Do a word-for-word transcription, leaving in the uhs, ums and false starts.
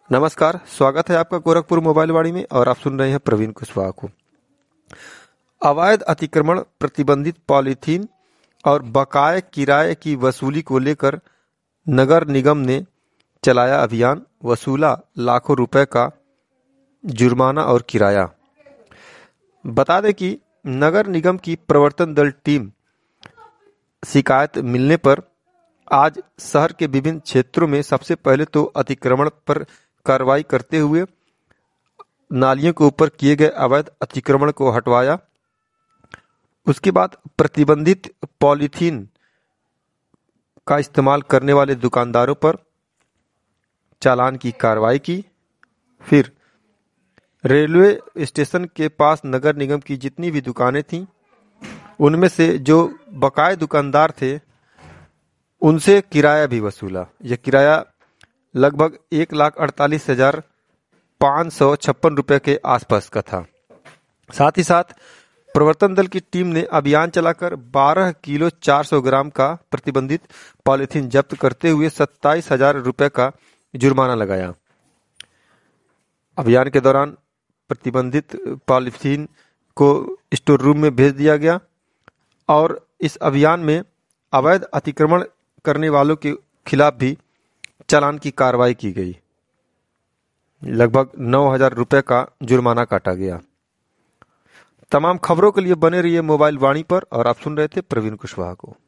नमस्कार, स्वागत है आपका गोरखपुर मोबाइल वाणी में और आप सुन रहे हैं प्रवीण कुशवाहा को। अवैध अतिक्रमण, प्रतिबंधित पॉलीथीन और बकाये किराए की वसूली को लेकर नगर निगम ने चलाया अभियान, वसूला लाखों रुपए का जुर्माना और किराया। बता दें कि नगर निगम की प्रवर्तन दल टीम शिकायत मिलने पर आज शहर के विभिन्न क्षेत्रों में सबसे पहले तो अतिक्रमण पर कार्रवाई करते हुए नालियों के ऊपर किए गए अवैध अतिक्रमण को हटवाया। उसके बाद प्रतिबंधित पॉलीथीन का इस्तेमाल करने वाले दुकानदारों पर चालान की कार्रवाई की। फिर रेलवे स्टेशन के पास नगर निगम की जितनी भी दुकानें थीं, उनमें से जो बकाये दुकानदार थे उनसे किराया भी वसूला। यह किराया लगभग एक लाख अड़तालीस हजार पाँच सौ छप्पन रुपये के आसपास का था। साथ ही साथ प्रवर्तन दल की टीम ने अभियान चलाकर बारह किलो चार सौ ग्राम का प्रतिबंधित पॉलीथीन जब्त करते हुए सत्ताईस हजार रुपये का जुर्माना लगाया। अभियान के दौरान प्रतिबंधित पॉलीथीन को स्टोर रूम में भेज दिया गया और इस अभियान में अवैध अतिक्रमण करने वालों के खिलाफ भी चालान की कार्रवाई की गई। लगभग नौ हजार रुपये का जुर्माना काटा गया। तमाम खबरों के लिए बने रहिए मोबाइल वाणी पर और आप सुन रहे थे प्रवीण कुशवाहा को।